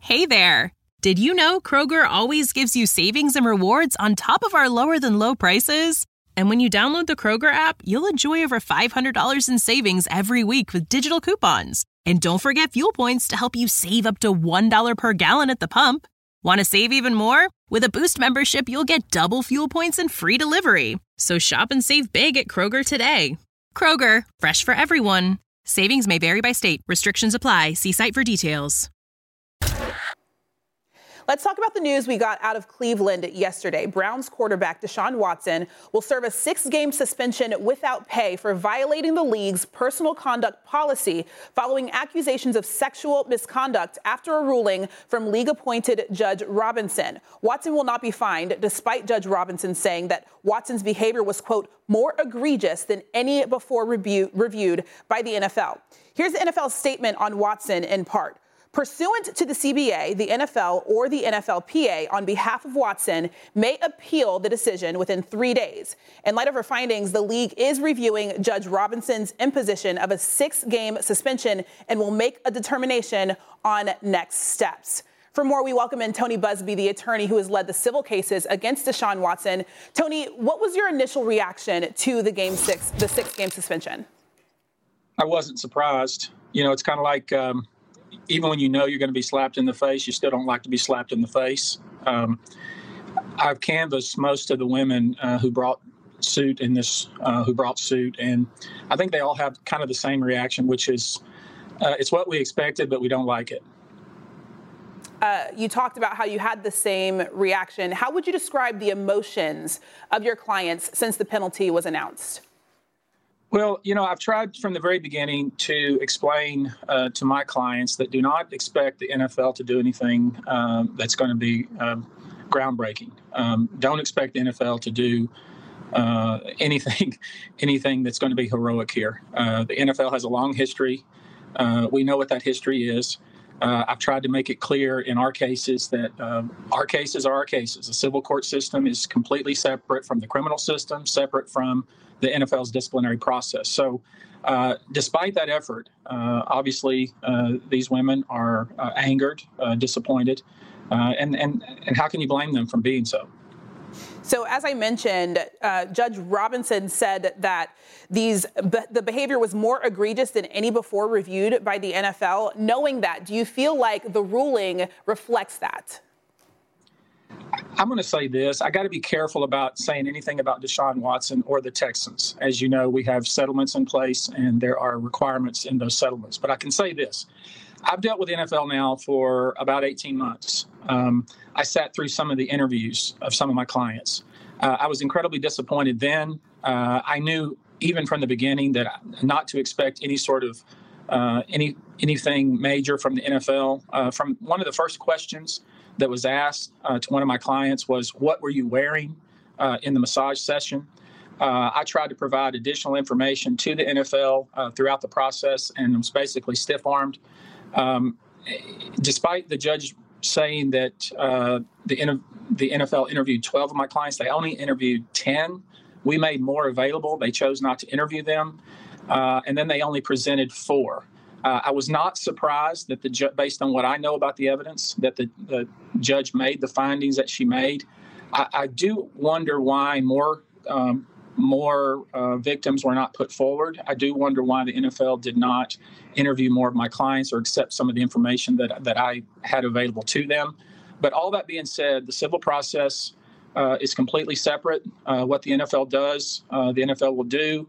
Hey there! Did you know Kroger always gives you savings and rewards on top of our lower-than-low prices? And when you download the Kroger app, you'll enjoy over $500 in savings every week with digital coupons. And don't forget fuel points to help you save up to $1 per gallon at the pump. Want to save even more? With a Boost membership, you'll get double fuel points and free delivery. So shop and save big at Kroger today. Kroger, fresh for everyone. Savings may vary by state. Restrictions apply. See site for details. Let's talk about the news we got out of Cleveland yesterday. Browns quarterback Deshaun Watson will serve a 6-game suspension without pay for violating the league's personal conduct policy following accusations of sexual misconduct after a ruling from league-appointed Judge Robinson. Watson will not be fined, despite Judge Robinson saying that Watson's behavior was, quote, more egregious than any before reviewed by the NFL. Here's the NFL's statement on Watson in part. Pursuant to the CBA, the NFL or the NFLPA, on behalf of Watson, may appeal the decision within 3 days. In light of her findings, the league is reviewing Judge Robinson's imposition of a 6-game suspension and will make a determination on next steps. For more, we welcome in Tony Busby, the attorney who has led the civil cases against Deshaun Watson. Tony, what was your initial reaction to the 6-game suspension? I wasn't surprised. You know, it's kind of like even when you know you're going to be slapped in the face, you still don't like to be slapped in the face. I've canvassed most of the women who brought suit, and I think they all have kind of the same reaction, which is it's what we expected, but we don't like it. You talked about how you had the same reaction. How would you describe the emotions of your clients since the penalty was announced? Well, you know, I've tried from the very beginning to explain to my clients that do not expect the NFL to do anything that's going to be groundbreaking. Don't expect the NFL to do anything that's going to be heroic here. The NFL has a long history. We know what that history is. I've tried to make it clear in our cases that our cases are our cases. The civil court system is completely separate from the criminal system, separate from the NFL's disciplinary process. So despite that effort, obviously these women are angered, disappointed, and how can you blame them from being so? So as I mentioned, Judge Robinson said that the behavior was more egregious than any before reviewed by the NFL. Knowing that, do you feel like the ruling reflects that? I'm going to say this. I got to be careful about saying anything about Deshaun Watson or the Texans. As you know, we have settlements in place and there are requirements in those settlements. But I can say this. I've dealt with the NFL now for about 18 months. I sat through some of the interviews of some of my clients. I was incredibly disappointed then. I knew even from the beginning that not to expect any sort of anything major from the NFL. From one of the first questions that was asked to one of my clients was, what were you wearing in the massage session? I tried to provide additional information to the NFL throughout the process and was basically stiff-armed. Despite the judge saying that the NFL interviewed 12 of my clients, they only interviewed 10. We made more available. They chose not to interview them. And then they only presented 4. I was not surprised that based on what I know about the evidence, that the judge made the findings that she made. I do wonder why more victims were not put forward. I do wonder why the NFL did not interview more of my clients or accept some of the information that I had available to them. But all that being said, the civil process is completely separate. What the NFL does, the NFL will do.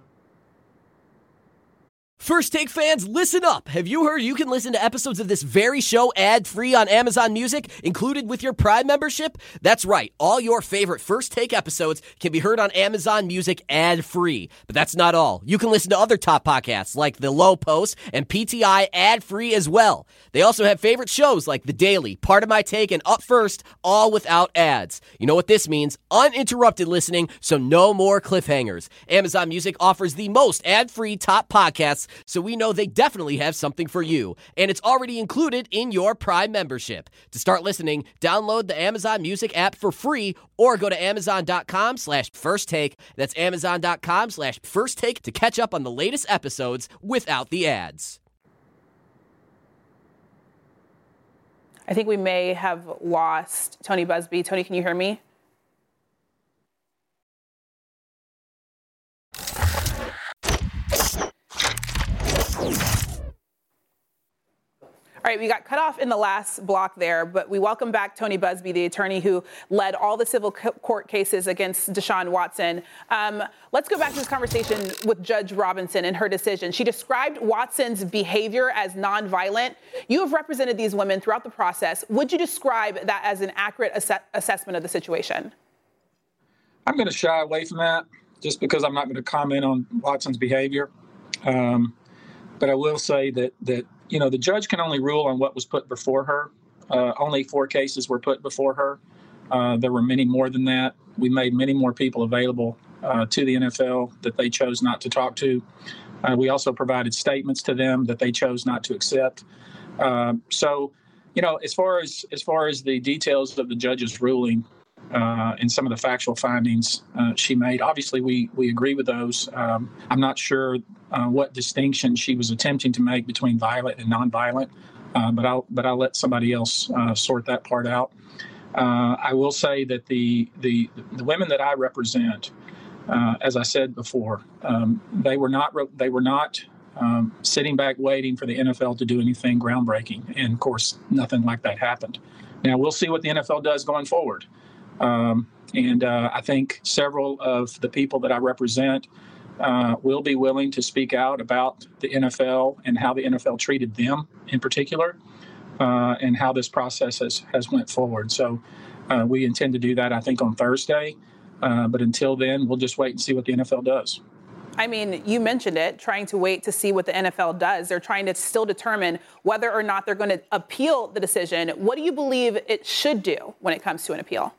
First Take fans, listen up. Have you heard you can listen to episodes of this very show ad-free on Amazon Music, included with your Prime membership? That's right. All your favorite First Take episodes can be heard on Amazon Music ad-free. But that's not all. You can listen to other top podcasts like The Low Post and PTI ad-free as well. They also have favorite shows like The Daily, Part of My Take, and Up First, all without ads. You know what this means? Uninterrupted listening, so no more cliffhangers. Amazon Music offers the most ad-free top podcasts, so we know they definitely have something for you. And it's already included in your Prime membership. To start listening, download the Amazon Music app for free or go to amazon.com/firsttake. That's amazon.com/firsttake to catch up on the latest episodes without the ads. I think we may have lost Tony Buzbee. Tony, can you hear me? All right, we got cut off in the last block there, but we welcome back Tony Buzbee, the attorney who led all the civil court cases against Deshaun Watson. Let's go back to this conversation with Judge Robinson and her decision. She described Watson's behavior as nonviolent. You have represented these women throughout the process. Would you describe that as an accurate assessment of the situation? I'm going to shy away from that just because I'm not going to comment on Watson's behavior. But I will say that the judge can only rule on what was put before her. Only 4 cases were put before her. There were many more than that. We made many more people available to the NFL that they chose not to talk to. We also provided statements to them that they chose not to accept. So, as far as the details of the judge's ruling and some of the factual findings she made, obviously we agree with those. I'm not sure what distinction she was attempting to make between violent and nonviolent, but I'll let somebody else sort that part out. I will say that the women that I represent, as I said before, they were not sitting back waiting for the NFL to do anything groundbreaking, and of course nothing like that happened. Now we'll see what the NFL does going forward. I think several of the people that I represent will be willing to speak out about the NFL and how the NFL treated them in particular, and how this process has went forward. So we intend to do that, I think, on Thursday. But until then, we'll just wait and see what the NFL does. I mean, you mentioned it, trying to wait to see what the NFL does. They're trying to still determine whether or not they're going to appeal the decision. What do you believe it should do when it comes to an appeal?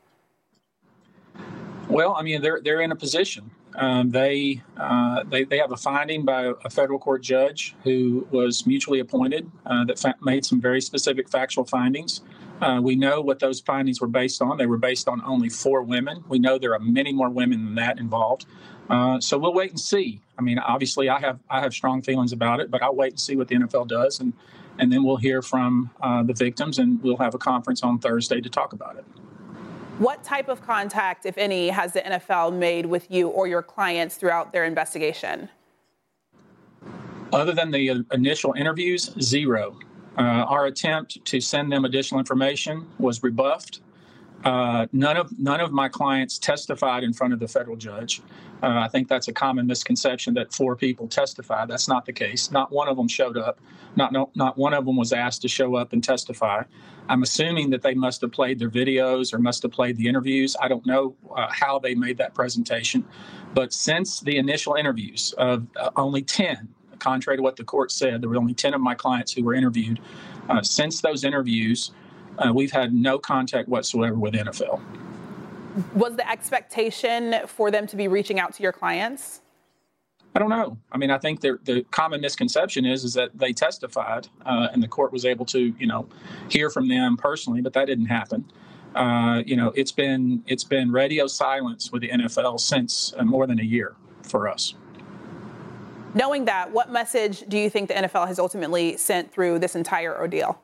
Well, I mean, they're in a position. They have a finding by a federal court judge who was mutually appointed that made some very specific factual findings. We know what those findings were based on. They were based on only 4 women. We know there are many more women than that involved. So we'll wait and see. I mean, obviously, I have strong feelings about it, but I'll wait and see what the NFL does, and then we'll hear from the victims, and we'll have a conference on Thursday to talk about it. What type of contact, if any, has the NFL made with you or your clients throughout their investigation? Other than the initial interviews, 0. Our attempt to send them additional information was rebuffed. None of my clients testified in front of the federal judge. I think that's a common misconception that 4 people testified. That's not the case. Not one of them showed up. Not one of them was asked to show up and testify. I'm assuming that they must have played their videos or must have played the interviews. I don't know how they made that presentation. But since the initial interviews of only 10, contrary to what the court said, there were only 10 of my clients who were interviewed. Since those interviews, we've had no contact whatsoever with NFL. Was the expectation for them to be reaching out to your clients? I don't know. I mean, I think the common misconception is that they testified and the court was able to, hear from them personally, but that didn't happen. It's been radio silence with the NFL since more than a year for us. Knowing that, what message do you think the NFL has ultimately sent through this entire ordeal?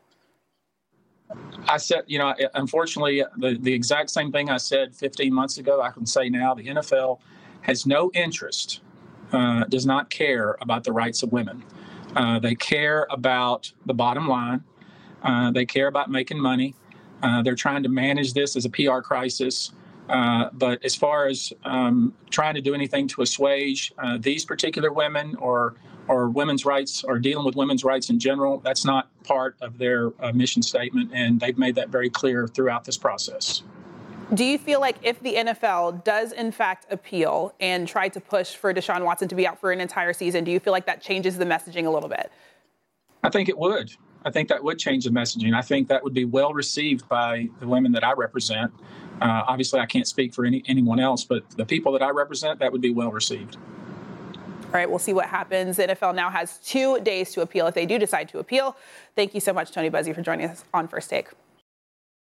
I said, unfortunately, the exact same thing I said 15 months ago, I can say now. The NFL has no interest, does not care about the rights of women. They care about the bottom line. They care about making money. They're trying to manage this as a PR crisis. But as far as trying to do anything to assuage these particular women or women's rights or dealing with women's rights in general, that's not part of their mission statement. And they've made that very clear throughout this process. Do you feel like if the NFL does, in fact, appeal and try to push for Deshaun Watson to be out for an entire season, do you feel like that changes the messaging a little bit? I think it would. I think that would change the messaging. I think that would be well received by the women that I represent. Obviously, I can't speak for anyone else, but the people that I represent, that would be well received. All right, we'll see what happens. The NFL now has 2 days to appeal if they do decide to appeal. Thank you so much, Tony Buzbee, for joining us on First Take.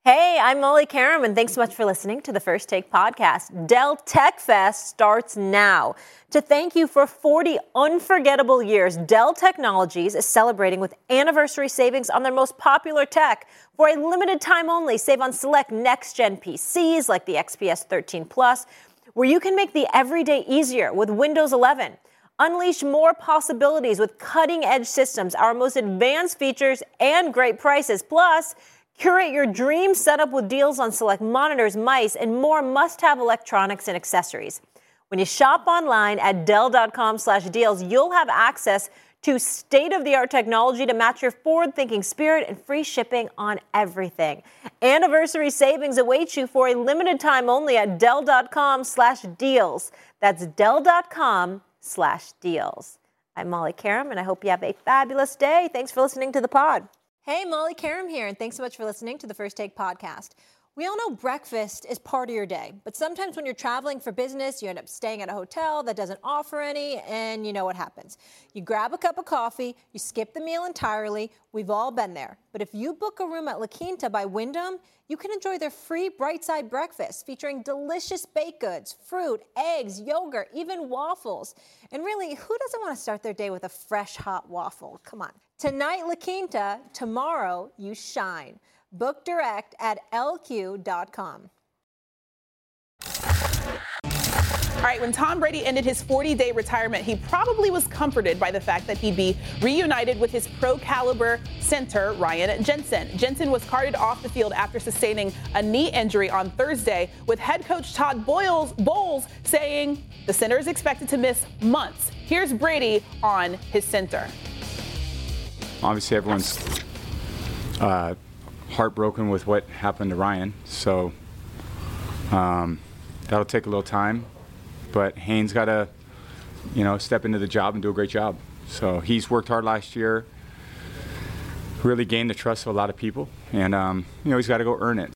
Hey, I'm Molly Karam, and thanks so much for listening to the First Take podcast. Dell Tech Fest starts now. To thank you for 40 unforgettable years, Dell Technologies is celebrating with anniversary savings on their most popular tech. For a limited time only, save on select next-gen PCs like the XPS 13 Plus, where you can make the everyday easier with Windows 11. Unleash more possibilities with cutting-edge systems, our most advanced features, and great prices. Plus, curate your dream setup with deals on select monitors, mice, and more must-have electronics and accessories. When you shop online at Dell.com/deals, you'll have access to state-of-the-art technology to match your forward-thinking spirit and free shipping on everything. Anniversary savings await you for a limited time only at Dell.com/deals. That's Dell.com/deals. I'm Molly Karam, and I hope you have a fabulous day. Thanks for listening to the pod. Hey, Molly Karam here, and thanks so much for listening to the First Take podcast. We all know breakfast is part of your day, but sometimes when you're traveling for business, you end up staying at a hotel that doesn't offer any, and you know what happens. You grab a cup of coffee, you skip the meal entirely. We've all been there. But if you book a room at La Quinta by Wyndham, you can enjoy their free Brightside breakfast featuring delicious baked goods, fruit, eggs, yogurt, even waffles. And really, who doesn't want to start their day with a fresh, hot waffle? Come on. Tonight, La Quinta. Tomorrow, you shine. Book direct at LQ.com. All right, when Tom Brady ended his 40-day retirement, he probably was comforted by the fact that he'd be reunited with his pro-caliber center, Ryan Jensen. Jensen was carted off the field after sustaining a knee injury on Thursday, with head coach Todd Bowles saying the center is expected to miss months. Here's Brady on his center. Obviously, everyone's heartbroken with what happened to Ryan, so that'll take a little time. But Haynes got to, step into the job and do a great job. So he's worked hard last year, really gained the trust of a lot of people, and he's got to go earn it.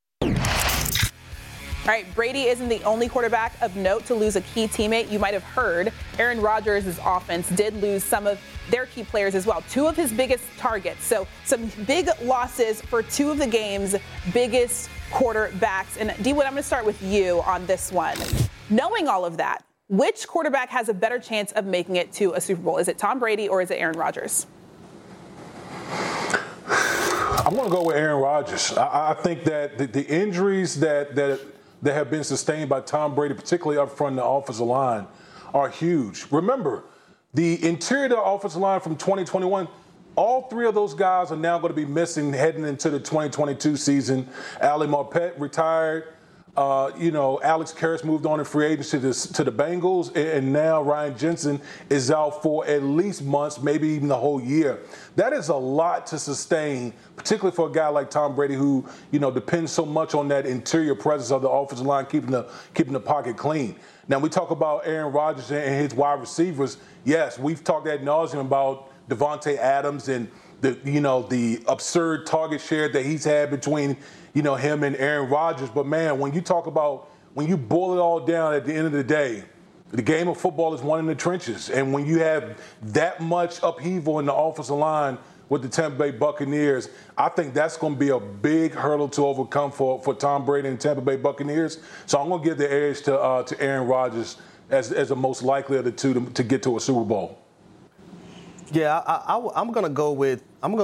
All right, Brady isn't the only quarterback of note to lose a key teammate. You might have heard Aaron Rodgers' offense did lose some of their key players as well, two of his biggest targets. So some big losses for two of the game's biggest quarterbacks. And D-Wood, I'm going to start with you on this one. Knowing all of that, which quarterback has a better chance of making it to a Super Bowl? Is it Tom Brady or is it Aaron Rodgers? I'm going to go with Aaron Rodgers. I think that the injuries that have been sustained by Tom Brady, particularly up front in the offensive line, are huge. Remember, the interior of the offensive line from 2021, all three of those guys are now going to be missing heading into the 2022 season. Ali Marpet retired. Alex Karras moved on in free agency to the Bengals, and now Ryan Jensen is out for at least months, maybe even the whole year. That is a lot to sustain, particularly for a guy like Tom Brady, who depends so much on that interior presence of the offensive line, keeping the pocket clean. Now we talk about Aaron Rodgers and his wide receivers. Yes, we've talked ad nauseum about Devontae Adams and the absurd target share that he's had between him and Aaron Rodgers. But man, when you boil it all down at the end of the day, the game of football is won in the trenches. And when you have that much upheaval in the offensive line with the Tampa Bay Buccaneers, I think that's going to be a big hurdle to overcome for Tom Brady and the Tampa Bay Buccaneers. So I'm going to give the edge to Aaron Rodgers as the most likely of the two to get to a Super Bowl. Yeah, I'm gonna go with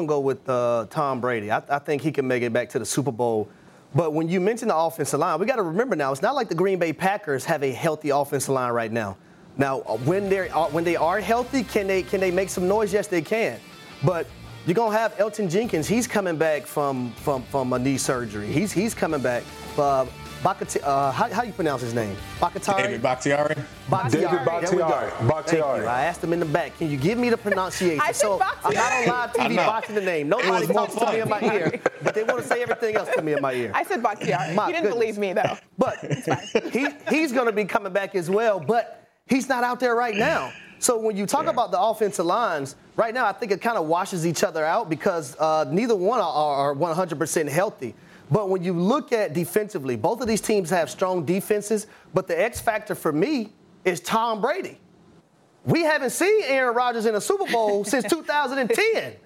Tom Brady. I think he can make it back to the Super Bowl. But when you mention the offensive line, we got to remember now, it's not like the Green Bay Packers have a healthy offensive line right now. Now, when they are healthy, can they make some noise? Yes, they can. But you're gonna have Elton Jenkins. He's coming back from a knee surgery. He's coming back. How do you pronounce his name? David Bakhtiari. David Bakhtiari. I asked him in the back, can you give me the pronunciation? I said I'm not on live TV botching the name. Nobody talks to me in my ear, but they want to say everything else to me in my ear. I said Bakhtiari. You didn't believe me, though. But he's going to be coming back as well, but he's not out there right now. So when you talk about the offensive lines, right now I think it kind of washes each other out because neither one are 100% healthy. But when you look at defensively, both of these teams have strong defenses, but the X factor for me is Tom Brady. We haven't seen Aaron Rodgers in a Super Bowl since 2010.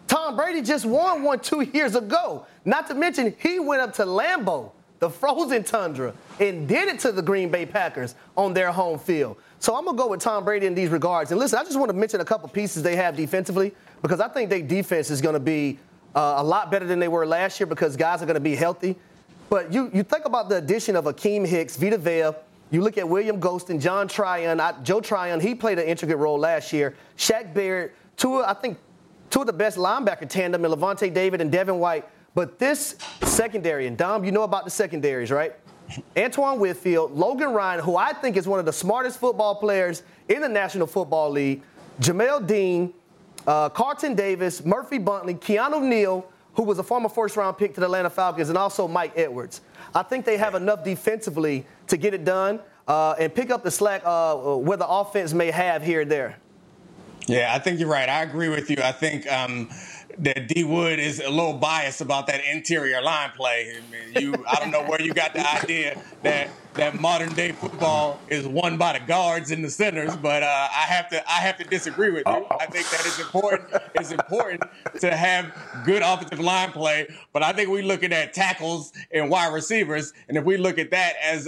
Tom Brady just won one 2 years ago. Not to mention, he went up to Lambeau, the frozen tundra, and did it to the Green Bay Packers on their home field. So I'm going to go with Tom Brady in these regards. And listen, I just want to mention a couple pieces they have defensively, because I think their defense is going to be a lot better than they were last year, because guys are going to be healthy. But you think about the addition of Akeem Hicks, Vita Vea. You look at William Golston, John Tryon, Joe Tryon. He played an intricate role last year. Shaq Barrett, two of the best linebacker tandem in Levante David and Devin White. But this secondary, and Dom, you know about the secondaries, right? Antoine Whitfield, Logan Ryan, who I think is one of the smartest football players in the National Football League, Jamel Dean, Carlton Davis, Murphy Buntley, Keanu Neal, who was a former first-round pick to the Atlanta Falcons, and also Mike Edwards. I think they have enough defensively to get it done and pick up the slack where the offense may have here and there. Yeah, I think you're right. I agree with you. I think that D. Wood is a little biased about that interior line play. I don't know where you got the idea that modern day football is won by the guards and the centers, but I have to disagree with you. I think that it's important. It's important to have good offensive line play, but I think we're looking at tackles and wide receivers, and if we look at that as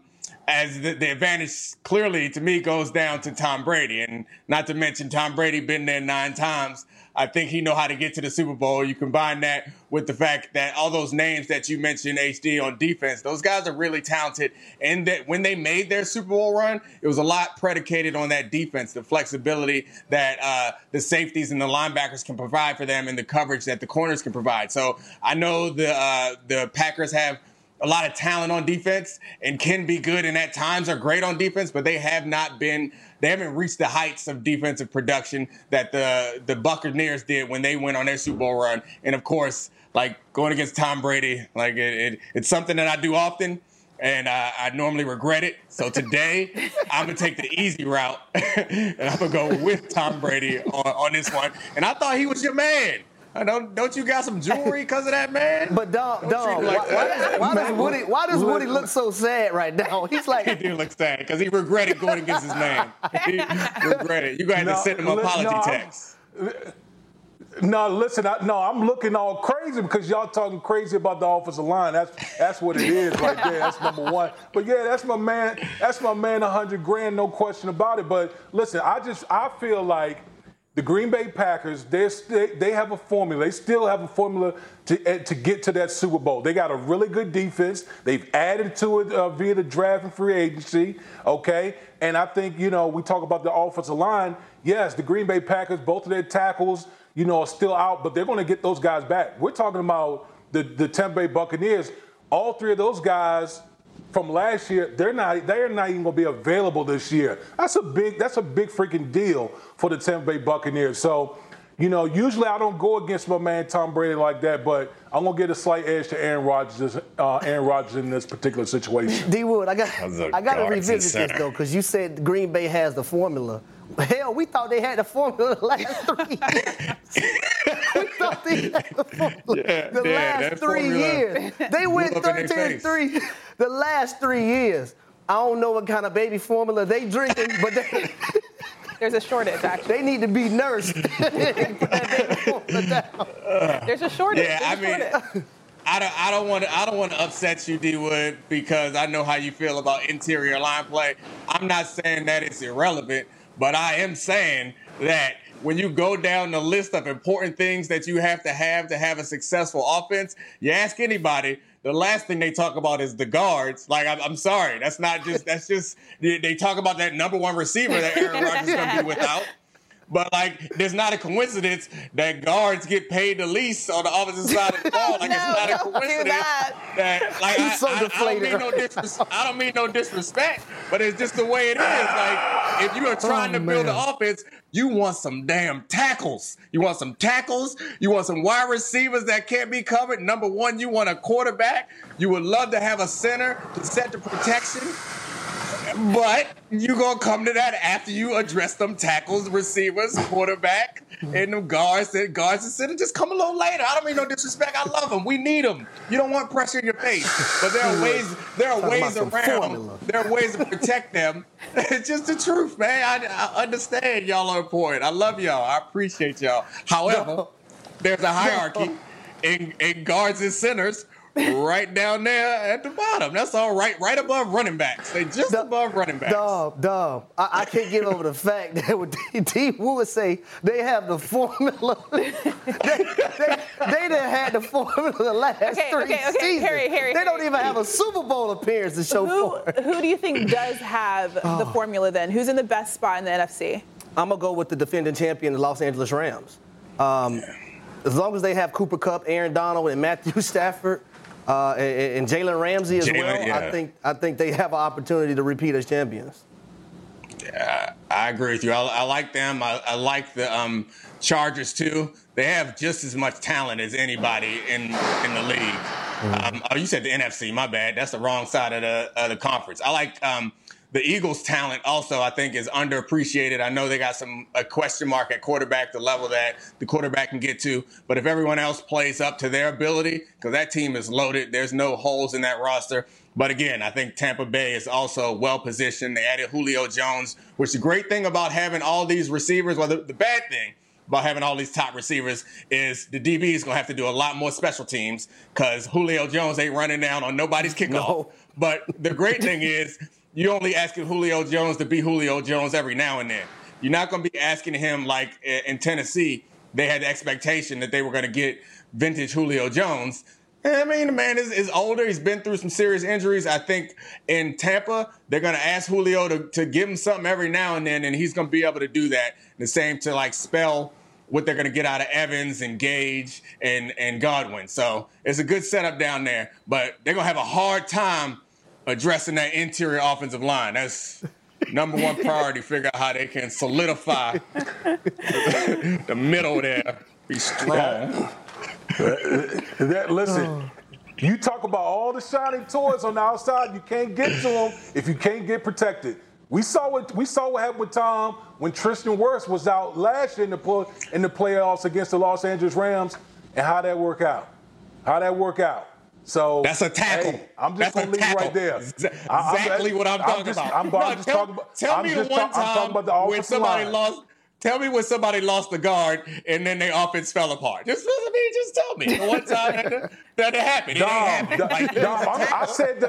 the advantage clearly to me goes down to Tom Brady, and not to mention Tom Brady been there 9 times. I think he know how to get to the Super Bowl. You combine that with the fact that all those names that you mentioned, HD, on defense, those guys are really talented. And that when they made their Super Bowl run, it was a lot predicated on that defense, the flexibility that the safeties and the linebackers can provide for them and the coverage that the corners can provide. So I know the Packers have a lot of talent on defense and can be good and at times are great on defense, but they haven't reached the heights of defensive production that the Buccaneers did when they went on their Super Bowl run. And of course, like going against Tom Brady, like it's something that I do often, and I normally regret it. So today, I'm going to take the easy route, and I'm going to go with Tom Brady on this one. And I thought he was your man. Don't you got some jewelry because of that, man? But Dom, why does Woody look so sad right now? He's like, he do look sad because he regretted going against his man. He regretted. You got to send him an apology text. No, listen. I'm looking all crazy because y'all talking crazy about the offensive line. That's what it is right there. That's number one. But yeah, that's my man. That's my man. $100,000, no question about it. But listen, I feel like the Green Bay Packers, they have a formula. They still have a formula to get to that Super Bowl. They got a really good defense. They've added to it via the draft and free agency, okay? And I think, we talk about the offensive line. Yes, the Green Bay Packers, both of their tackles, are still out, but they're going to get those guys back. We're talking about the Tampa Bay Buccaneers. All 3 of those guys from last year, they're not even going to be available this year. That's a big freaking deal for the Tampa Bay Buccaneers. So, usually I don't go against my man Tom Brady like that, but I'm going to get a slight edge to Aaron Rodgers in this particular situation. D. Wood, I got to revisit this, though, because you said Green Bay has the formula. Hell, we thought they had the formula the last 3 years. We thought they had the formula the last 3 years. They went 13-3 the last 3 years. I don't know what kind of baby formula they drinking, but there's a shortage, actually. They need to be nursed. There's a shortage. Yeah, I don't want to upset you, D. Wood, because I know how you feel about interior line play. I'm not saying that it's irrelevant, but I am saying that when you go down the list of important things that you have to have a successful offense, you ask anybody, the last thing they talk about is the guards. Like, I'm sorry, that's just they talk about that number 1 receiver that Aaron Rodgers is going to be without. But, there's not a coincidence that guards get paid the least on the opposite side of the ball. It's not a coincidence that, he's so deflated. I don't mean no disrespect, but it's just the way it is. If you are trying to build an offense, you want some damn tackles. You want some tackles. You want some wide receivers that can't be covered. Number 1, you want a quarterback. You would love to have a center to set the protection. But you're going to come to that after you address them tackles, receivers, quarterback, and them guards and center. Just come a little later. I don't mean no disrespect. I love them. We need them. You don't want pressure in your face. But there are ways around. There are ways to protect them. It's just the truth, man. I understand y'all are important. I love y'all. I appreciate y'all. However, there's a hierarchy in guards and centers right down there at the bottom. That's all right above running backs. They just above running backs. Dub. I can't get over the fact that what D. Wood say they have the formula. they done had the formula the last three seasons. Harry, they don't even have a Super Bowl appearance to show for it. Who do you think does have the formula then? Who's in the best spot in the NFC? I'm going to go with the defending champion, the Los Angeles Rams. As long as they have Cooper Kupp, Aaron Donald, and Matthew Stafford, and Jalen Ramsey as well, yeah. I think they have an opportunity to repeat as champions. Yeah, I agree with you. I like them. I like the Chargers too. They have just as much talent as anybody in the league. You said the NFC. My bad. That's the wrong side of the conference. I like the Eagles' talent also, I think, is underappreciated. I know they got a question mark at quarterback, the level that the quarterback can get to. But if everyone else plays up to their ability, because that team is loaded, there's no holes in that roster. But again, I think Tampa Bay is also well-positioned. They added Julio Jones, which the great thing about having all these receivers, well, the bad thing about having all these top receivers is the DB is going to have to do a lot more special teams because Julio Jones ain't running down on nobody's kickoff. No. But the great thing is, you're only asking Julio Jones to be Julio Jones every now and then. You're not going to be asking him like in Tennessee, they had the expectation that they were going to get vintage Julio Jones. I mean, the man is older. He's been through some serious injuries. I think in Tampa, they're going to ask Julio to give him something every now and then, and he's going to be able to do that. The same to like spell what they're going to get out of Evans and Gage and Godwin. So it's a good setup down there, but they're going to have a hard time addressing that interior offensive line. That's number one priority, figure out how they can solidify the middle there, be strong. Listen, you talk about all the shiny toys on the outside, you can't get to them if you can't get protected. We saw what happened with Tom when Tristan Wirfs was out last year in the playoffs against the Los Angeles Rams, and how'd that work out? So that's a tackle. Hey, I'm just going to leave it right there. Exactly what I'm talking about. Tell me one time when somebody lost. Tell me when somebody lost the guard and then their offense fell apart. Just tell me. One time that happened. I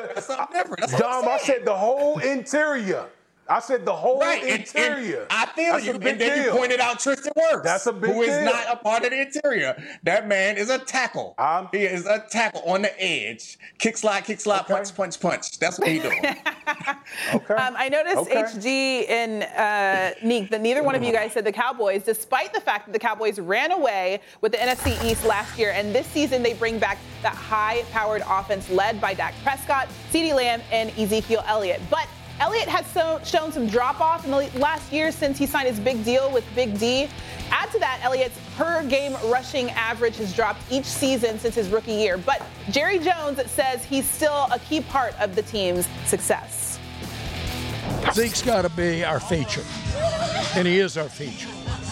said the whole interior. I said the whole interior. And I feel you. And then you pointed out Tristan Wirfs. That's a big deal. Who is not a part of the interior. That man is a tackle. He is a tackle on the edge. Kick slide, okay. punch. That's what he's doing. Okay. I noticed HG and Neek that neither one of you guys said the Cowboys, despite the fact that the Cowboys ran away with the NFC East last year, and this season they bring back that high-powered offense led by Dak Prescott, CeeDee Lamb, and Ezekiel Elliott. But Elliott has shown some drop-off in the last year since he signed his big deal with Big D. Add to that, Elliott's per-game rushing average has dropped each season since his rookie year. But Jerry Jones says he's still a key part of the team's success. Zeke's got to be our feature, and he is our feature.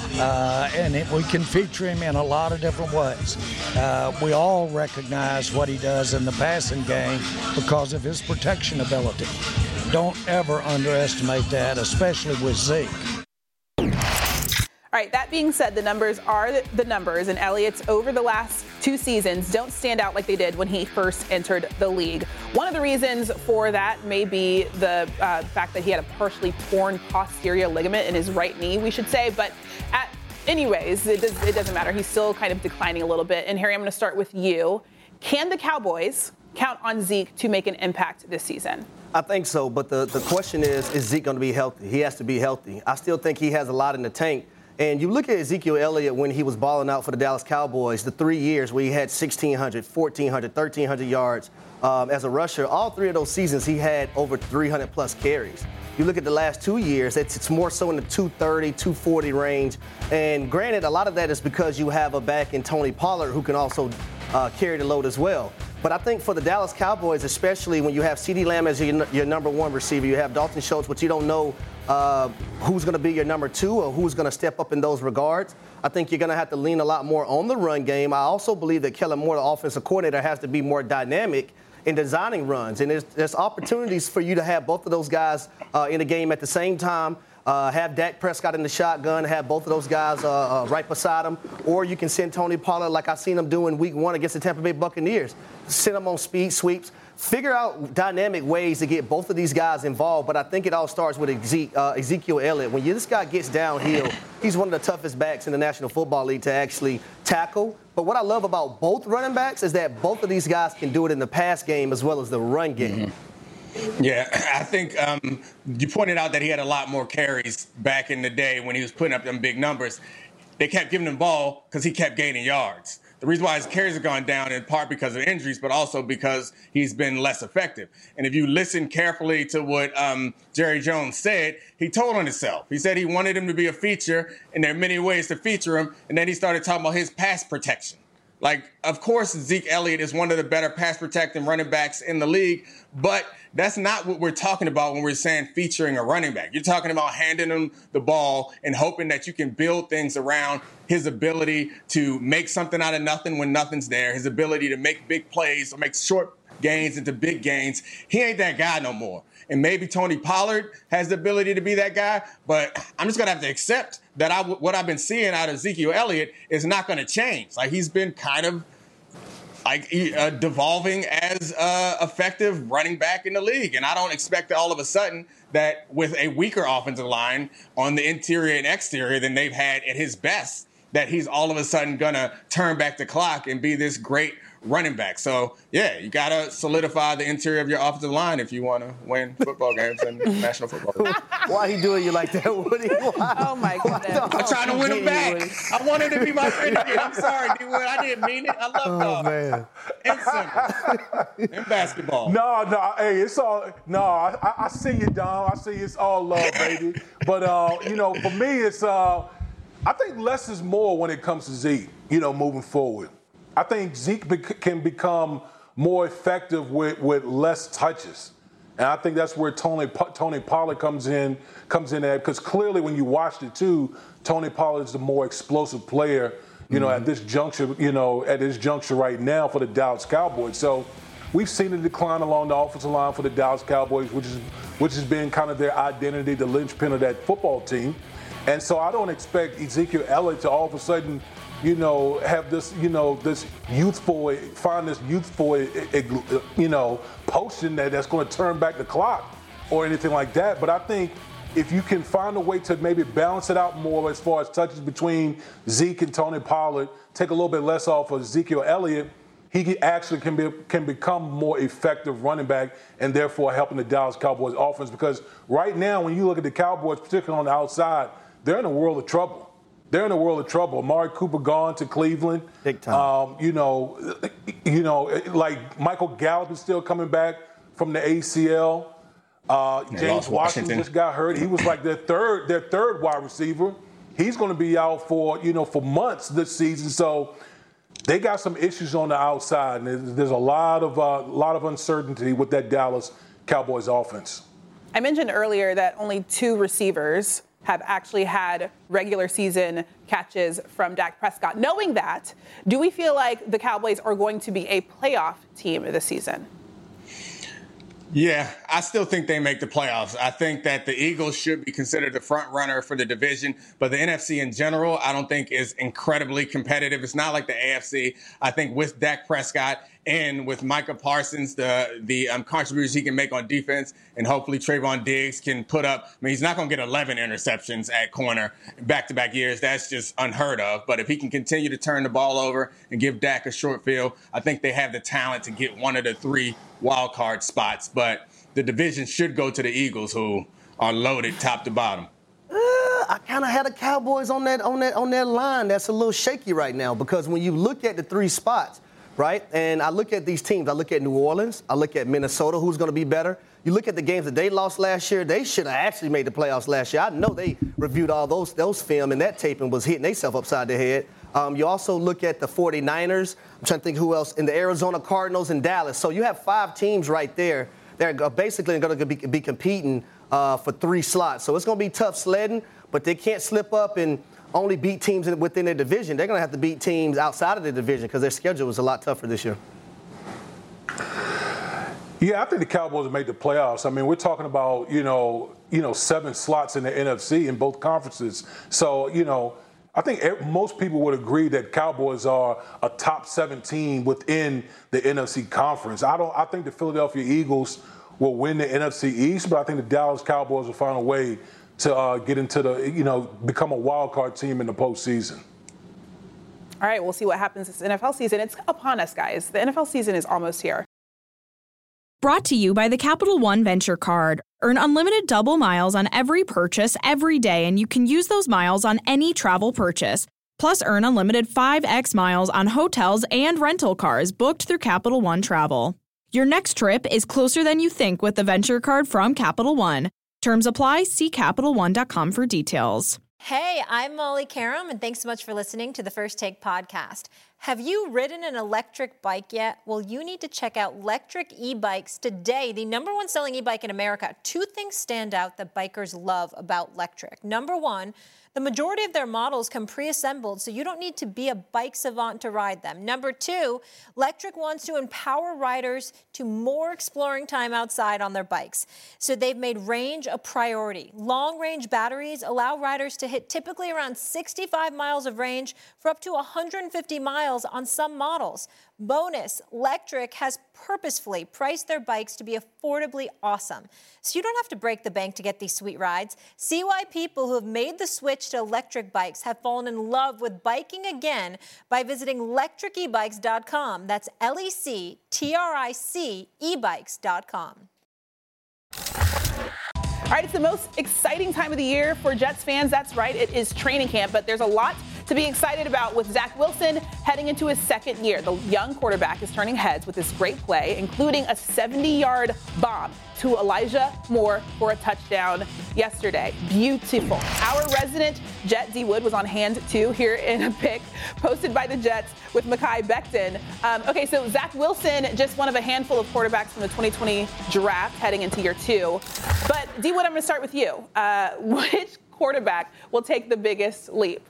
We can feature him in a lot of different ways. We all recognize what he does in the passing game because of his protection ability. Don't ever underestimate that, especially with Zeke. All right, that being said, the numbers are the numbers, and Elliott's over the last 2 seasons don't stand out like they did when he first entered the league. One of the reasons for that may be the fact that he had a partially torn posterior ligament in his right knee, we should say, but anyways, it doesn't matter. He's still kind of declining a little bit. And Harry, I'm going to start with you. Can the Cowboys count on Zeke to make an impact this season? I think so, but the question is Zeke going to be healthy? He has to be healthy. I still think he has a lot in the tank. And you look at Ezekiel Elliott when he was balling out for the Dallas Cowboys, the 3 years where he had 1,600, 1,400, 1,300 yards as a rusher. All 3 of those seasons, he had over 300-plus carries. You look at the last 2 years, it's more so in the 230, 240 range. And granted, a lot of that is because you have a back in Tony Pollard who can also carry the load as well. But I think for the Dallas Cowboys, especially when you have CeeDee Lamb as your number 1 receiver, you have Dalton Schultz, but you don't know who's going to be your number 2 or who's going to step up in those regards. I think you're going to have to lean a lot more on the run game. I also believe that Kellen Moore, the offensive coordinator, has to be more dynamic in designing runs. And there's opportunities for you to have both of those guys in the game at the same time. Have Dak Prescott in the shotgun, have both of those guys right beside him. Or you can send Tony Pollard like I seen him do in week 1 against the Tampa Bay Buccaneers. Send him on speed sweeps. Figure out dynamic ways to get both of these guys involved. But I think it all starts with Ezekiel Elliott. When this guy gets downhill, he's one of the toughest backs in the National Football League to actually tackle. But what I love about both running backs is that both of these guys can do it in the pass game as well as the run game. Mm-hmm. Yeah, I think you pointed out that he had a lot more carries back in the day when he was putting up them big numbers. They kept giving him the ball because he kept gaining yards. The reason why his carries have gone down in part because of injuries, but also because he's been less effective. And if you listen carefully to what Jerry Jones said, he told on himself. He said he wanted him to be a feature, and there are many ways to feature him. And then he started talking about his pass protection. Like, of course, Zeke Elliott is one of the better pass-protecting running backs in the league, but that's not what we're talking about when we're saying featuring a running back. You're talking about handing him the ball and hoping that you can build things around his ability to make something out of nothing when nothing's there, his ability to make big plays or make short gains into big gains. He ain't that guy no more. And maybe Tony Pollard has the ability to be that guy, but I'm just going to have to accept that what I've been seeing out of Ezekiel Elliott is not going to change. Like, he's been kind of like devolving as effective running back in the league. And I don't expect that all of a sudden that with a weaker offensive line on the interior and exterior than they've had at his best, that he's all of a sudden going to turn back the clock and be this great running back. So, yeah, you got to solidify the interior of your offensive line if you want to win football games in the National Football League. Why he doing you like that, Woody? Oh, my goodness. I'm trying to win him back. I want him to be my friend again. I'm sorry, D-Wood. I didn't mean it. I love dog. Man. It's simple. In basketball. No, hey, it's all, I see you, Dom. I see it's all love, baby. But, for me, it's, I think less is more when it comes to Zeke, moving forward. I think Zeke can become more effective with less touches. And I think that's where Tony Pollard comes in at, because clearly when you watched it too, Tony Pollard is the more explosive player, at this juncture, right now for the Dallas Cowboys. So we've seen a decline along the offensive line for the Dallas Cowboys, which has been kind of their identity, the linchpin of that football team. And so I don't expect Ezekiel Elliott to all of a sudden, have this, this youthful potion that's going to turn back the clock or anything like that. But I think if you can find a way to maybe balance it out more as far as touches between Zeke and Tony Pollard, take a little bit less off of Ezekiel Elliott, he actually can become more effective running back and therefore helping the Dallas Cowboys offense. Because right now, when you look at the Cowboys, particularly on the outside, they're in a world of trouble. Amari Cooper gone to Cleveland. Big time. Like Michael Gallup is still coming back from the ACL. James Washington just got hurt. He was like their third wide receiver. He's going to be out for months this season. So they got some issues on the outside, and there's a lot of uncertainty with that Dallas Cowboys offense. I mentioned earlier that only 2 receivers have actually had regular season catches from Dak Prescott. Knowing that, do we feel like the Cowboys are going to be a playoff team this season? Yeah, I still think they make the playoffs. I think that the Eagles should be considered the front runner for the division, but the NFC in general, I don't think is incredibly competitive. It's not like the AFC. I think with Dak Prescott and with Micah Parsons, the contributions he can make on defense, and hopefully Trayvon Diggs can put up. I mean, he's not going to get 11 interceptions at corner back-to-back years. That's just unheard of. But if he can continue to turn the ball over and give Dak a short field, I think they have the talent to get one of the 3 wild card spots. But the division should go to the Eagles, who are loaded top to bottom. I kind of had the Cowboys on that line that's a little shaky right now, because when you look at the 3 spots, right? And I look at these teams. I look at New Orleans. I look at Minnesota, who's going to be better. You look at the games that they lost last year. They should have actually made the playoffs last year. I know they reviewed all those film, and that tape and was hitting themselves upside their head. You also look at the 49ers. I'm trying to think who else. In the Arizona Cardinals and Dallas. So you have 5 teams right there that are basically going to be competing for 3 slots. So it's going to be tough sledding, but they can't slip up and only beat teams within their division. They're going to have to beat teams outside of the division because their schedule was a lot tougher this year. Yeah, I think the Cowboys will make the playoffs. I mean, we're talking about, 7 slots in the NFC in both conferences. So, I think most people would agree that Cowboys are a top 7 team within the NFC conference. I think the Philadelphia Eagles will win the NFC East, but I think the Dallas Cowboys will find a way to get into become a wild card team in the postseason. All right, we'll see what happens this NFL season. It's upon us, guys. The NFL season is almost here. Brought to you by the Capital One Venture Card. Earn unlimited double miles on every purchase every day, and you can use those miles on any travel purchase. Plus, earn unlimited 5x miles on hotels and rental cars booked through Capital One Travel. Your next trip is closer than you think with the Venture Card from Capital One. Terms apply. See CapitalOne.com for details. Hey, I'm Molly Karam, and thanks so much for listening to the First Take podcast. Have you ridden an electric bike yet? Well, you need to check out Lectric E-Bikes today, the #1 selling e-bike in America. 2 things stand out that bikers love about Lectric. Number 1, the majority of their models come pre-assembled, so you don't need to be a bike savant to ride them. Number 2, Lectric wants to empower riders to more exploring time outside on their bikes. So they've made range a priority. Long-range batteries allow riders to hit typically around 65 miles of range for up to 150 miles on some models. Bonus, Lectric has purposefully priced their bikes to be affordably awesome. So you don't have to break the bank to get these sweet rides. See why people who have made the switch to electric bikes have fallen in love with biking again by visiting lectricebikes.com. That's LECTRIC ebikes.com. All right, it's the most exciting time of the year for Jets fans. That's right, it is training camp, but there's a lot to be excited about with Zach Wilson heading into his second year. The young quarterback is turning heads with this great play, including a 70-yard bomb to Elijah Moore for a touchdown yesterday. Beautiful. Our resident Jet D. Wood was on hand, too, here in a pic posted by the Jets with Mekhi Becton. Okay, so Zach Wilson, just one of a handful of quarterbacks from the 2020 draft heading into year 2. But, D. Wood, I'm going to start with you. Which quarterback will take the biggest leap?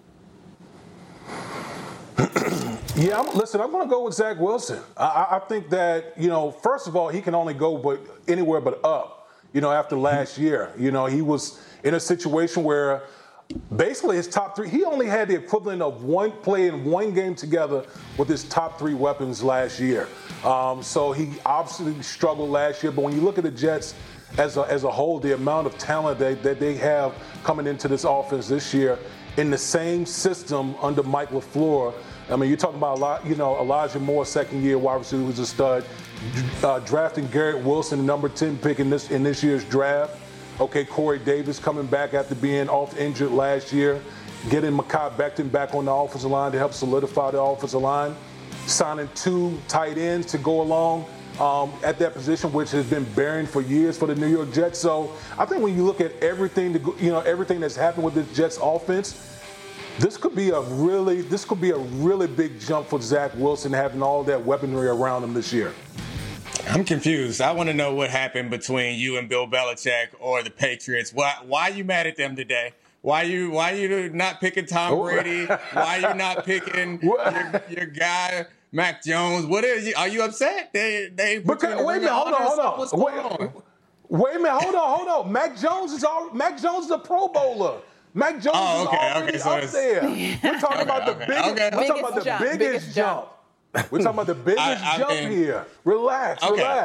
Yeah, I'm going to go with Zach Wilson. I think that, first of all, he can only go anywhere but up, after last year. He was in a situation where basically his top 3, he only had the equivalent of one play in one game together with his top 3 weapons last year. So he obviously struggled last year. But when you look at the Jets as a whole, the amount of talent that they have coming into this offense this year in the same system under Mike LaFleur, I mean, you're talking about Elijah Moore, second year wide receiver, who's a stud. Drafting Garrett Wilson, number 10 pick in this year's draft. Okay, Corey Davis coming back after being off injured last year. Getting Mekhi Becton back on the offensive line to help solidify the offensive line. Signing 2 tight ends to go along at that position, which has been barren for years for the New York Jets. So I think when you look at everything that's happened with this Jets offense, this could be a really big jump for Zach Wilson having all that weaponry around him this year. I'm confused. I want to know what happened between you and Bill Belichick or the Patriots. Why are you mad at them today? Why you not picking Tom Brady? Why are you not picking your guy Mac Jones? Are you upset? Wait a minute, hold on. What's going on? Wait a minute, hold on. Mac Jones is a Pro Bowler. Mac Jones is already up there. We're talking about the biggest jump. We're talking about the biggest jump here. Relax.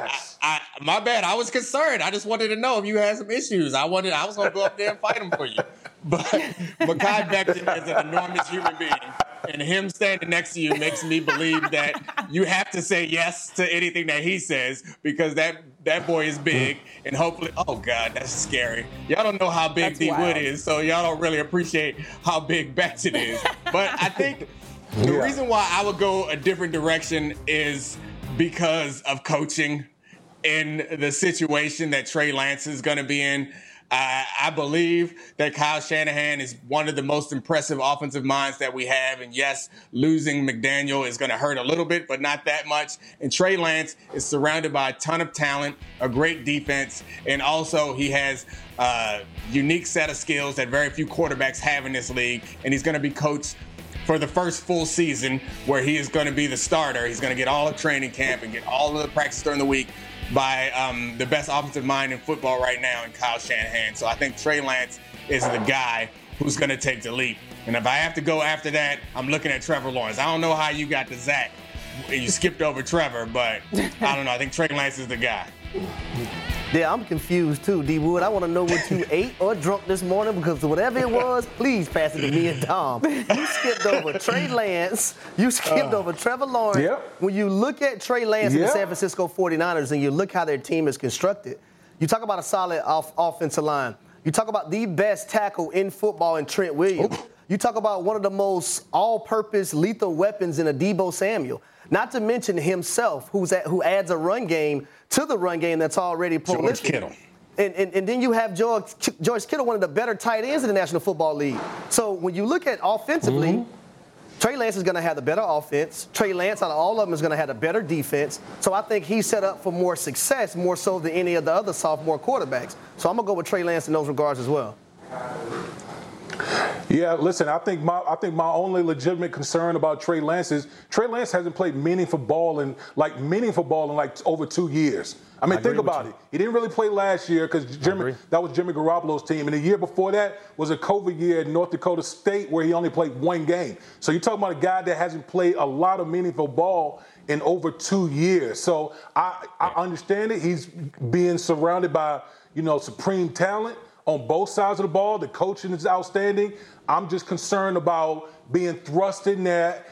My bad. I was concerned. I just wanted to know if you had some issues. I was going to go up there and fight them for you. But Mekhi Becton is an enormous human being. And him standing next to you makes me believe that you have to say yes to anything that he says, because that boy is big, and hopefully, oh God, that's scary. Y'all don't know how big D. Wood is, so y'all don't really appreciate how big Becton is. But I think the reason why I would go a different direction is because of coaching in the situation that Trey Lance is going to be in. I believe that Kyle Shanahan is one of the most impressive offensive minds that we have. And yes, losing McDaniel is going to hurt a little bit, but not that much. And Trey Lance is surrounded by a ton of talent, a great defense, and also he has a unique set of skills that very few quarterbacks have in this league. And he's going to be coached for the first full season where he is going to be the starter. He's going to get all of training camp and get all of the practice during the week. by the best offensive mind in football right now in Kyle Shanahan. So I think Trey Lance is the guy who's going to take the leap. And if I have to go after that, I'm looking at Trevor Lawrence. I don't know how you got to Zach. You skipped over Trevor, but I don't know. I think Trey Lance is the guy. Yeah, I'm confused too, D. Wood. I want to know what you ate or drunk this morning, because whatever it was, please pass it to me and Tom. You skipped over Trey Lance. You skipped over Trevor Lawrence. Yep. When you look at Trey Lance and the San Francisco 49ers and you look how their team is constructed, you talk about a solid offensive line. You talk about the best tackle in football in Trent Williams. You talk about one of the most all-purpose lethal weapons in a Deebo Samuel. Not to mention himself, who adds a run game to the run game that's already prolific. George Kittle. And then you have George Kittle, one of the better tight ends in the National Football League. So when you look at offensively, Trey Lance is going to have the better offense. Trey Lance, out of all of them, is going to have a better defense. So I think he's set up for more success, more so than any of the other sophomore quarterbacks. So I'm going to go with Trey Lance in those regards as well. Yeah, listen, I think my only legitimate concern about Trey Lance is Trey Lance hasn't played meaningful ball in over 2 years. I mean, think about it. He didn't really play last year because that was Jimmy Garoppolo's team. And the year before that was a COVID year at North Dakota State where he only played one game. So you're talking about a guy that hasn't played a lot of meaningful ball in over 2 years. So I understand it. He's being surrounded by, supreme talent on both sides of the ball. The coaching is outstanding. I'm just concerned about being thrust in there,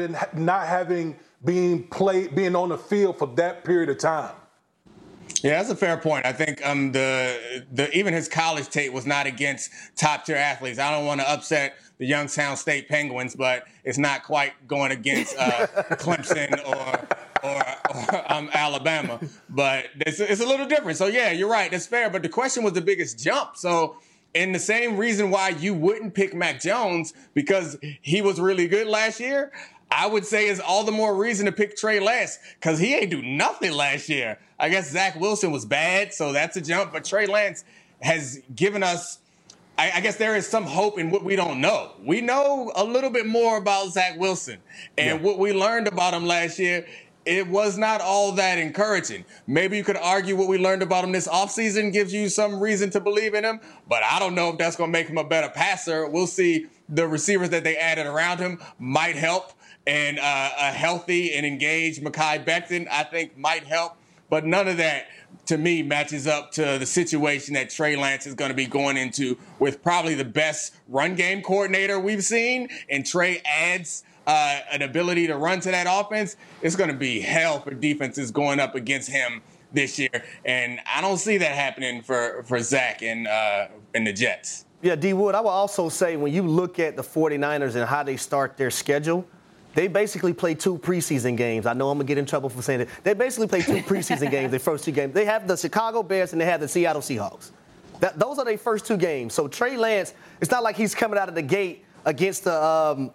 being on the field for that period of time. Yeah, that's a fair point. I think even his college tape was not against top-tier athletes. I don't want to upset the Youngstown State Penguins, but it's not quite going against Clemson or Alabama. But it's a little different. So, yeah, you're right. That's fair. But the question was the biggest jump. So, in the same reason why you wouldn't pick Mac Jones because he was really good last year, I would say is all the more reason to pick Trey Lance because he ain't do nothing last year. I guess Zach Wilson was bad, so that's a jump. But Trey Lance has given us, I guess there is some hope in what we don't know. We know a little bit more about Zach Wilson. And what we learned about him last year, it was not all that encouraging. Maybe you could argue what we learned about him this offseason gives you some reason to believe in him, but I don't know if that's going to make him a better passer. We'll see. The receivers that they added around him might help. And a healthy and engaged Mekhi Becton, I think, might help. But none of that, to me, matches up to the situation that Trey Lance is going to be going into with probably the best run game coordinator we've seen. And Trey adds an ability to run to that offense. It's going to be hell for defenses going up against him this year. And I don't see that happening for Zach and the Jets. Yeah, D. Wood, I will also say when you look at the 49ers and how they start their schedule, they basically play 2 preseason games. I know I'm going to get in trouble for saying it. They basically play 2 preseason games, their first 2 games. They have the Chicago Bears and they have the Seattle Seahawks. Those are their first 2 games. So Trey Lance, it's not like he's coming out of the gate against the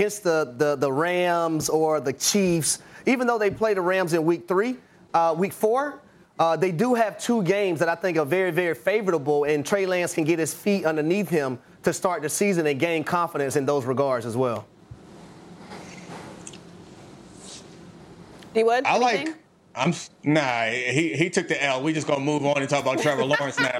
Rams or the Chiefs. Even though they play the Rams in week 4, they do have 2 games that I think are very, very favorable, and Trey Lance can get his feet underneath him to start the season and gain confidence in those regards as well. D-Wood, he took the L. We just gonna move on and talk about Trevor Lawrence now.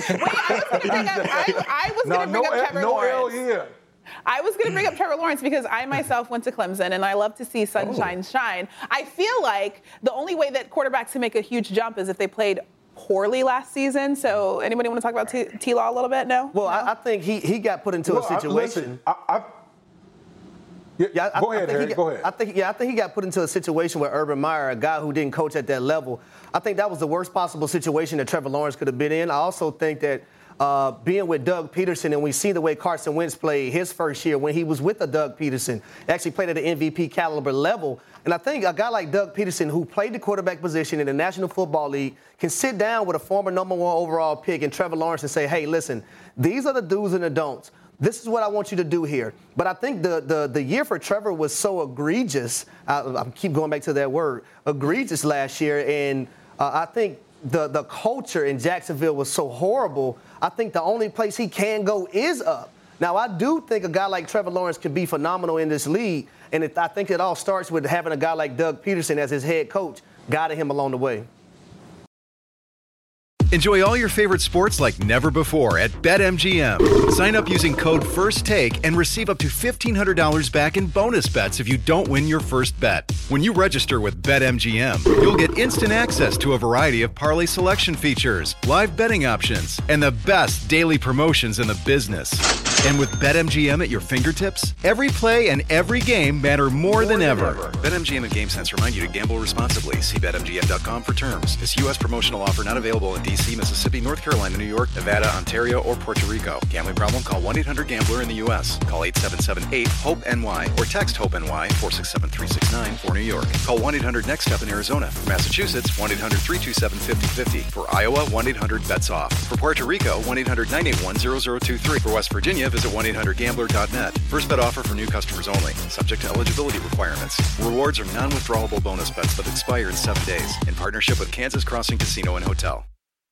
I was gonna bring up Trevor Lawrence. L here. I was going to bring up Trevor Lawrence because I myself went to Clemson, and I love to see sunshine shine. I feel like the only way that quarterbacks can make a huge jump is if they played poorly last season. So anybody want to talk about T-Law a little bit? No? Well, no? I think he got put into a situation. Go ahead, Harry. Go ahead. I think he got put into a situation where Urban Meyer, a guy who didn't coach at that level, I think that was the worst possible situation that Trevor Lawrence could have been in. I also think that being with Doug Peterson, and we see the way Carson Wentz played his first year when he was with Doug Peterson, actually played at an MVP caliber level. And I think a guy like Doug Peterson, who played the quarterback position in the National Football League, can sit down with a former number 1 overall pick and Trevor Lawrence and say, hey, listen, these are the do's and the don'ts. This is what I want you to do here. But I think the year for Trevor was so egregious. I keep going back to that word, egregious last year. And I think the culture in Jacksonville was so horrible. I think the only place he can go is up. Now, I do think a guy like Trevor Lawrence can be phenomenal in this league. And I think it all starts with having a guy like Doug Peterson as his head coach, guiding him along the way. Enjoy all your favorite sports like never before at BetMGM. Sign up using code FIRSTTAKE and receive up to $1,500 back in bonus bets if you don't win your first bet. When you register with BetMGM, you'll get instant access to a variety of parlay selection features, live betting options, and the best daily promotions in the business. And with BetMGM at your fingertips, every play and every game matter more than ever. BetMGM and GameSense remind you to gamble responsibly. See BetMGM.com for terms. This U.S. promotional offer not available in D.C., Mississippi, North Carolina, New York, Nevada, Ontario, or Puerto Rico. Gambling problem? Call 1-800-GAMBLER in the U.S. Call 877-8-HOPE-NY or text HOPE-NY 467-369 for New York. Call 1-800-NEXT-STEP in Arizona. For Massachusetts, 1-800-327-5050. For Iowa, 1-800-BETS-OFF. For Puerto Rico, 1-800-981-0023. For West Virginia, visit 1-800-GAMBLER.net. First bet offer for new customers only. Subject to eligibility requirements. Rewards are non-withdrawable bonus bets that expire in 7 days. In partnership with Kansas Crossing Casino and Hotel.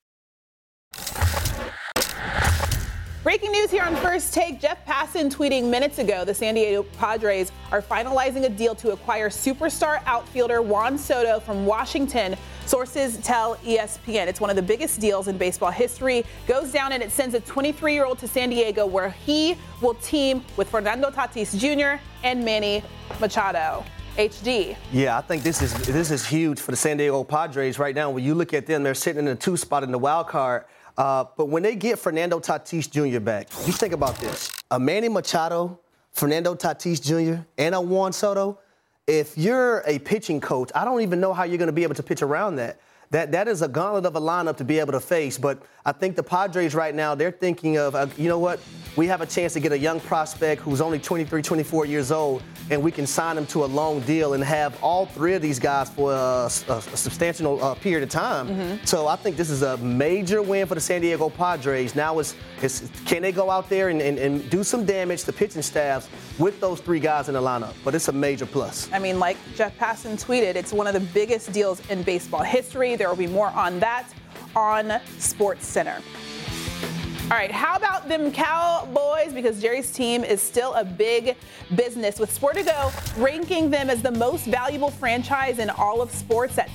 Breaking news here on First Take. Jeff Passan tweeting minutes ago the San Diego Padres are finalizing a deal to acquire superstar outfielder Juan Soto from Washington. Sources tell ESPN it's one of the biggest deals in baseball history. Goes down and it sends a 23-year-old to San Diego where he will team with Fernando Tatis Jr. and Manny Machado. HD. Yeah, I think this is huge for the San Diego Padres right now. When you look at them, they're sitting in the 2 spot in the wild card. But when they get Fernando Tatis Jr. back, you think about this. A Manny Machado, Fernando Tatis Jr., and a Juan Soto, if you're a pitching coach, I don't even know how you're going to be able to pitch around that. That is a gauntlet of a lineup to be able to face. But I think the Padres right now, they're thinking of, you know what? We have a chance to get a young prospect who's only 23, 24 years old, and we can sign him to a long deal and have all 3 of these guys for a substantial period of time. Mm-hmm. So I think this is a major win for the San Diego Padres. Now it's can they go out there and do some damage to pitching staffs with those 3 guys in the lineup? But it's a major plus. I mean, like Jeff Passan tweeted, it's one of the biggest deals in baseball history. There will be more on that on SportsCenter. All right, how about them Cowboys? Because Jerry's team is still a big business, with Sportigo ranking them as the most valuable franchise in all of sports at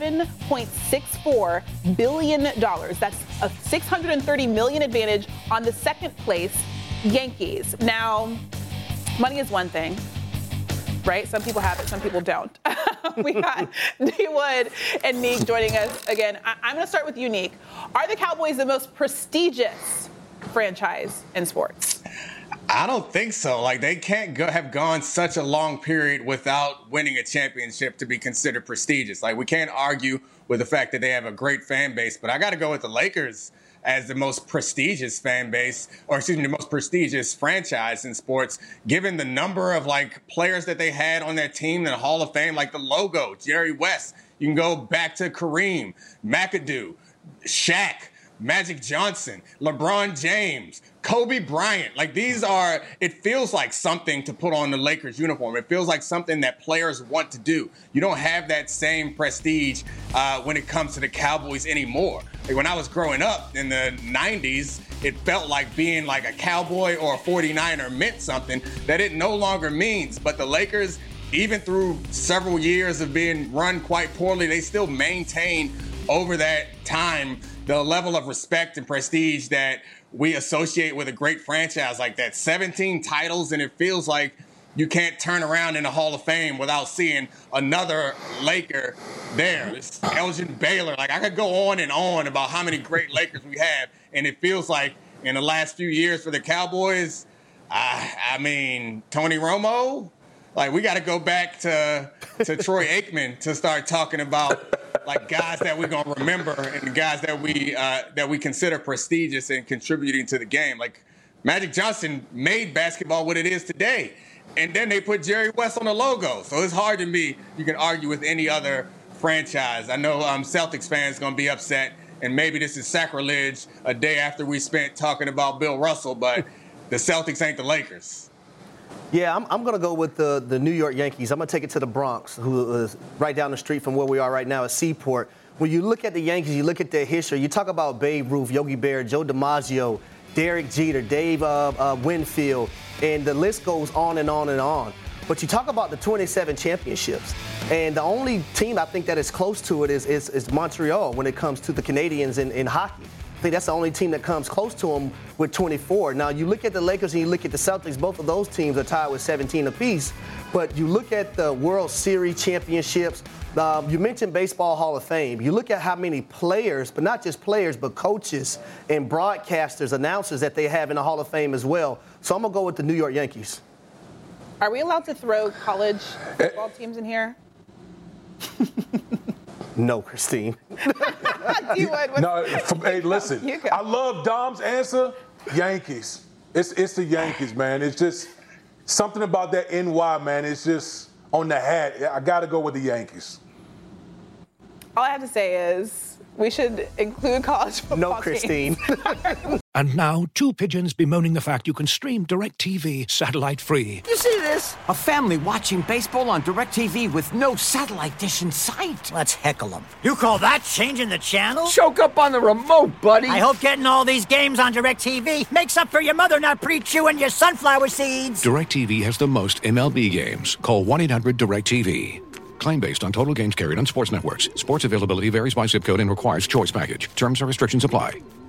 $7.64 billion. That's a $630 million advantage on the second place Yankees. Now, money is one thing, right? Some people have it, some people don't. We got D Wood and Neek joining us again. I'm going to start with you, Neek. Are the Cowboys the most prestigious franchise in sports? I don't think so. Like, they can't have gone such a long period without winning a championship to be considered prestigious. Like, we can't argue with the fact that they have a great fan base, but I got to go with the Lakers as the most prestigious fan base, or excuse me, the most prestigious franchise in sports, given the number of players that they had on their team in the Hall of Fame, like the logo, Jerry West. You can go back to Kareem, McAdoo, Shaq, Magic Johnson, LeBron James, Kobe Bryant. It feels like something to put on the Lakers uniform. It feels like something that players want to do. You don't have that same prestige when it comes to the Cowboys anymore. Like, when I was growing up in the 90s, it felt like being like a Cowboy or a 49er meant something that it no longer means. But the Lakers, even through several years of being run quite poorly, they still maintained over that time the level of respect and prestige that we associate with a great franchise like that. 17 titles, and it feels like you can't turn around in the Hall of Fame without seeing another Laker there. It's Elgin Baylor. I could go on and on about how many great Lakers we have, and it feels like in the last few years for the Cowboys, I mean, Tony Romo, we got to go back to Troy Aikman to start talking about guys that we're gonna remember and guys that we consider prestigious and contributing to the game. Like, Magic Johnson made basketball what it is today, and then they put Jerry West on the logo. So it's hard to me. You can argue with any other franchise. I know Celtics fans gonna be upset, and maybe this is sacrilege a day after we spent talking about Bill Russell, but the Celtics ain't the Lakers. Yeah, I'm going to go with the New York Yankees. I'm going to take it to the Bronx, who is right down the street from where we are right now at Seaport. When you look at the Yankees, you look at their history, you talk about Babe Ruth, Yogi Berra, Joe DiMaggio, Derek Jeter, Dave Winfield, and the list goes on and on and on. But you talk about the 27 championships, and the only team I think that is close to it is Montreal when it comes to the Canadians in hockey. I think that's the only team that comes close to them with 24. Now, you look at the Lakers and you look at the Celtics, both of those teams are tied with 17 apiece. But you look at the World Series championships, you mentioned Baseball Hall of Fame. You look at how many players, but not just players, but coaches and broadcasters, announcers that they have in the Hall of Fame as well. So I'm going to go with the New York Yankees. Are we allowed to throw college football teams in here? No, Christine. Hey, listen. I love Dom's answer. Yankees. It's the Yankees, man. It's just something about that NY, man. It's just on the hat. I got to go with the Yankees. All I have to say is we should include college football. No, Christine. And now, two pigeons bemoaning the fact you can stream DirecTV satellite-free. You see this? A family watching baseball on DirecTV with no satellite dish in sight. Let's heckle them. You call that changing the channel? Choke up on the remote, buddy. I hope getting all these games on DirecTV makes up for your mother not pre-chewing your sunflower seeds. DirecTV has the most MLB games. Call 1-800-DirecTV. Claim based on total games carried on sports networks. Sports availability varies by zip code and requires choice package. Terms and restrictions apply.